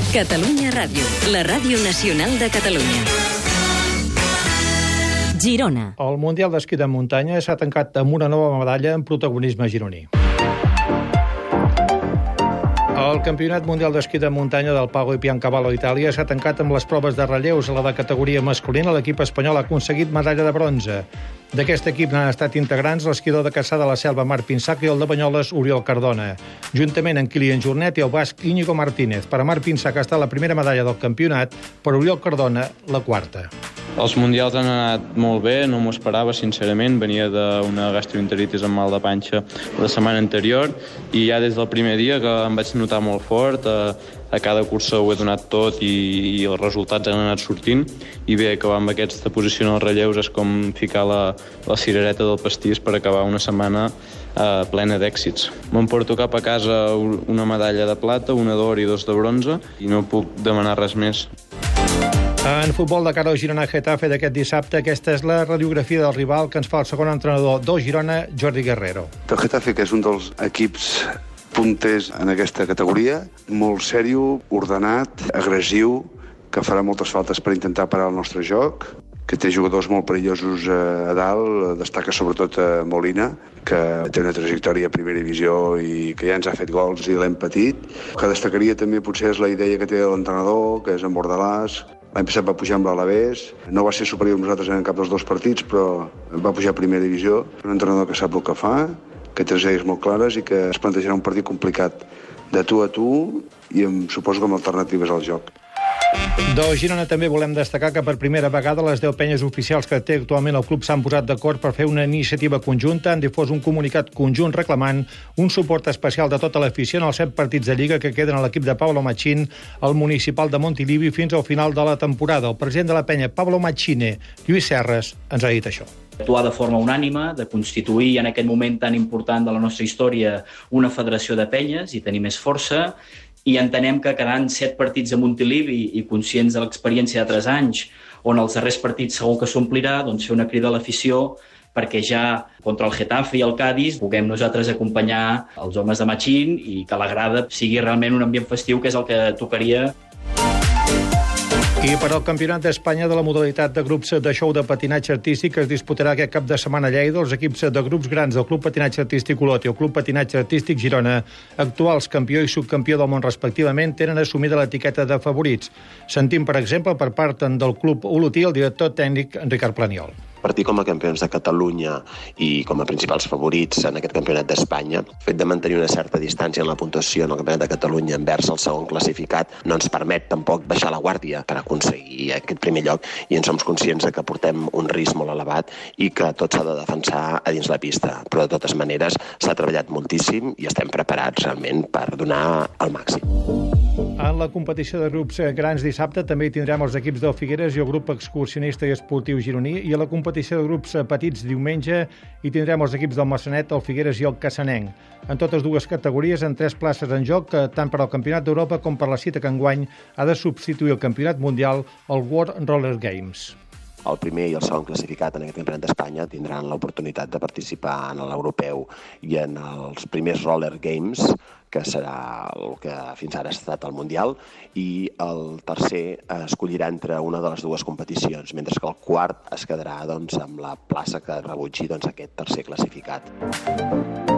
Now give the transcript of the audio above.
Catalunya Ràdio, la ràdio nacional de Catalunya. Girona. El Mundial d'Esquí de Muntanya s'ha tancat amb una nova medalla en protagonisme gironí. El Campionat Mundial d'Esquí de Muntanya del Pago i Piancavallo a Itàlia s'ha tancat amb les proves de relleus. A la de categoria masculina, l'equip espanyol ha aconseguit medalla de bronze. D'aquest equip n'han estat integrants l'esquidor de Cassà de la Selva, Marc Pinsac, i el de Banyoles, Oriol Cardona. Juntament amb Kilian Jornet i el basc Íñigo Martínez. Per a Marc Pinsac ha estat la primera medalla del campionat, per Oriol Cardona, la quarta. Els mundials han anat molt bé, no m'ho esperava, sincerament. Venia d'una gastroenteritis amb mal de panxa la setmana anterior i ja des del primer dia que em vaig notar molt fort. A cada cursa ho he donat tot i els resultats han anat sortint. I bé, acabar amb aquesta posició en els relleus és com ficar la cirereta del pastís per acabar una setmana plena d'èxits. M'emporto cap a casa una medalla de plata, una d'or i 2 de bronze i no puc demanar res més. En futbol de cara al Girona-Getafe d'aquest dissabte, aquesta és la radiografia del rival que ens fa el segon entrenador del Girona, Jordi Guerrero. El Getafe, que és un dels equips punters en aquesta categoria, molt sèrio, ordenat, agressiu, que farà moltes faltes per intentar parar el nostre joc, que té jugadors molt perillosos a dalt, destaca sobretot Molina, que té una trajectòria a primera divisió i que ja ens ha fet gols i l'hem patit. El que destacaria també potser és la idea que té l'entrenador, que és en Bordalàs. L'any passat va pujar amb l'Alavés, no va ser superior a nosaltres en cap dels dos partits, però va pujar a primera divisió. Un entrenador que sap el que fa, que té les idees molt clares i que es plantejarà un partit complicat de tu a tu i suposo que amb alternatives al joc. Del Girona també volem destacar que per primera vegada les 10 penyes oficials que té actualment el club s'han posat d'acord per fer una iniciativa conjunta. Han difós un comunicat conjunt reclamant un suport especial de tota l'afició en els 7 partits de Lliga que queden a l'equip de Pablo Machín al municipal de Montilivi fins al final de la temporada. El president de la penya, Pablo Machine, Lluís Serres, ens ha dit això. Actuar de forma unànime, de constituir en aquest moment tan important de la nostra història una federació de penyes i tenir més força, i entenem que quedant 7 partits a Montilivi i conscients de l'experiència de 3 anys, on els darrers partits segur que s'omplirà, doncs fer una crida a l'afició perquè ja contra el Getafe i el Cádiz puguem nosaltres acompanyar els homes de Machín i que la grada sigui realment un ambient festiu, que és el que tocaria. I per al Campionat d'Espanya de la modalitat de grups de show de patinatge artístic que es disputarà aquest cap de setmana a Lleida, els equips de grups grans del Club Patinatge Artístic Olot i el Club Patinatge Artístic Girona, actuals campió i subcampió del món respectivament, tenen assumida l'etiqueta de favorits. Sentim, per exemple, per part del Club Olotí el director tècnic Ricard Planiol. Partir com a campions de Catalunya i com a principals favorits en aquest campionat d'Espanya, el fet de mantenir una certa distància en la puntuació en el campionat de Catalunya envers el segon classificat no ens permet tampoc baixar la guàrdia per aconseguir aquest primer lloc i en som conscients que portem un risc molt elevat i que tot s'ha de defensar a dins la pista. Però de totes maneres s'ha treballat moltíssim i estem preparats realment per donar el màxim. En la competició de grups grans dissabte també hi tindrem els equips del Figueres i el grup excursionista i esportiu gironí, i a la competició de grups petits diumenge hi tindrem els equips del Massanet, el Figueres i el Cassanenc. En totes dues categories, en 3 places en joc, tant per al Campionat d'Europa com per la cita que enguany ha de substituir el Campionat Mundial, el World Roller Games. El primer i el segon classificat en aquest campionat d'Espanya tindran l'oportunitat de participar en l'europeu i en els primers Roller Games, que serà el que fins ara ha estat el Mundial, i el tercer escollirà entre una de les dues competicions, mentre que el quart es quedarà amb la plaça que rebutgi aquest tercer classificat.